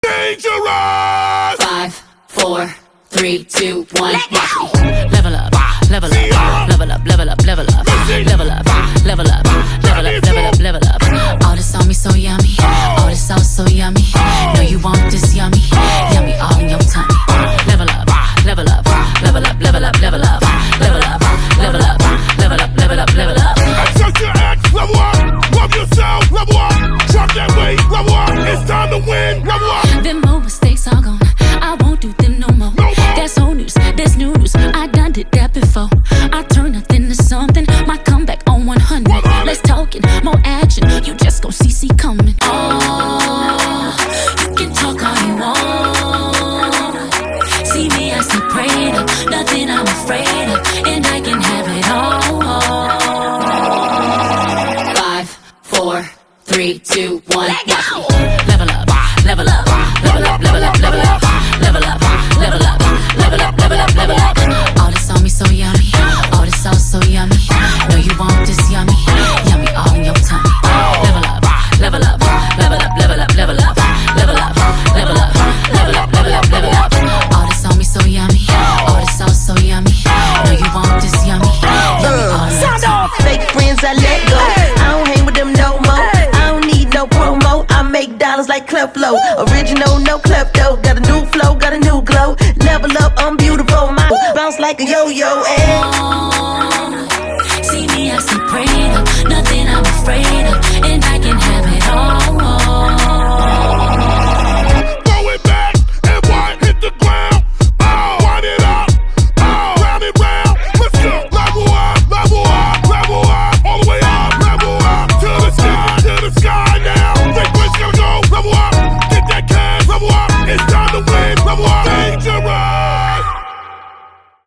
dangerous. 5, 4, 3, 2, 1. Watch me. Level up, level up, level up, level up, level up, level up, level up, level up, level up, level up. All this on me so yummy, all this sauce so yummy. Know you want this yummy, yummy all in your tummy. Level up, level up, level up, level up, level up, level up, level up, level up, level up, level up. Accept your ex, level up. Love yourself, level up. Drop that weight, level up. It's time to win, level up. Them old mistakes are gone, I won't do them no more. That's old news, that's new news, I done did that before. I turn nothing to something, my comeback on 100. Let's talk it, more action, you just gon' see coming. Oh, you can talk all you want. See me as the prayer, nothing I'm afraid of, and I can have it all. 5, 4, 3, 2, 1. Watch me. Level up, level up, level up, level up, level up, level up, level up, level up, level up, level up. All this on me so yummy, all this sauce so yummy. Know you want this yummy, yummy all in your tummy. Level up, level up, level up, level up, level up, level up, level up, level up, level up, level up. All this on me so yummy, all this sauce so yummy. Know you want this yummy, yummy all in your tummy. Fake friends I let go, I don't hang with them no more. I don't need no promo, I make dollars like Clubflow. Original, no klepto, got a new flow, got a new glow. Level up, I'm beautiful, my bounce like a yo-yo, eh.